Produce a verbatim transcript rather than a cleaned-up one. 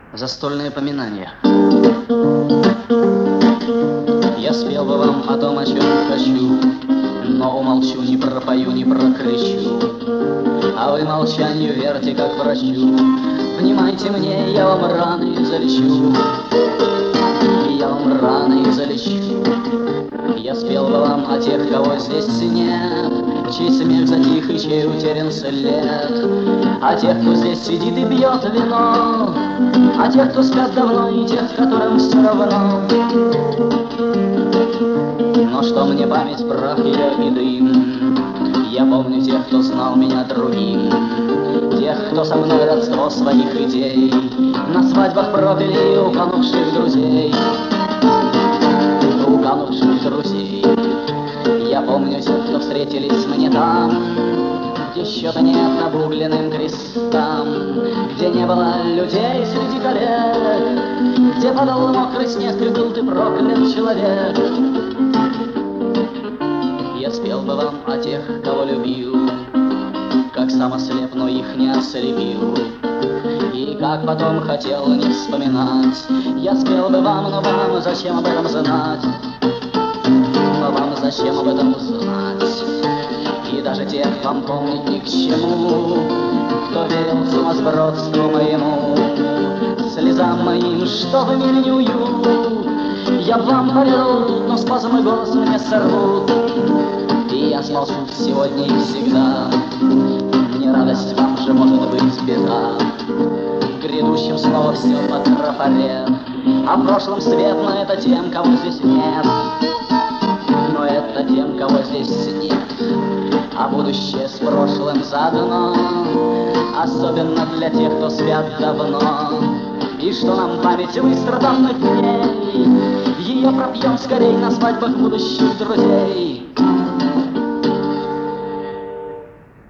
Застольные поминания. Я спел бы вам о том, о чем хочу, но умолчу, не пропою, не прокричу. А вы молчанию верьте, как врачу. Внимайте мне, я вам раны залечу. Я вам раны залечу. Я спел бы вам о тех, кого здесь нет, чей смех затих и чей утерян след. О тех, кто здесь сидит и пьет вино, о тех, кто спят давно, и тех, которым все равно. Но что мне память, прах ее и дым? Я помню тех, кто знал меня другим, тех, кто со мной родство своих идей на свадьбах пропили уканувших друзей. Уканувших друзей. Я помню тех, кто встретились мне там, где счета нет обугленным крестам, где не было людей среди коллег, где подол мокрый снег и был ты проклят человек. Я спел бы вам о тех, кого любил, как сам ослеп, но их не ослепил, и как потом хотел не вспоминать. Я спел бы вам, но вам зачем об этом знать? Но вам зачем об этом знать? И даже тех вам помнить ни к чему, кто верил сумасбродству моему, слезам моим, что в мире не уют. Я вам поверну, но спазмы голос мне сорвут, и я смолчу сегодня и всегда. Не радость вам же может быть беда. В грядущем снова все по трафарет, а в прошлом свет, но это тем, кого здесь нет. Но это тем, кого здесь нет. А будущее с прошлым заодно, особенно для тех, кто спят давно. И что нам память выстраданных дней, ее пропьем скорей на свадьбах будущих друзей.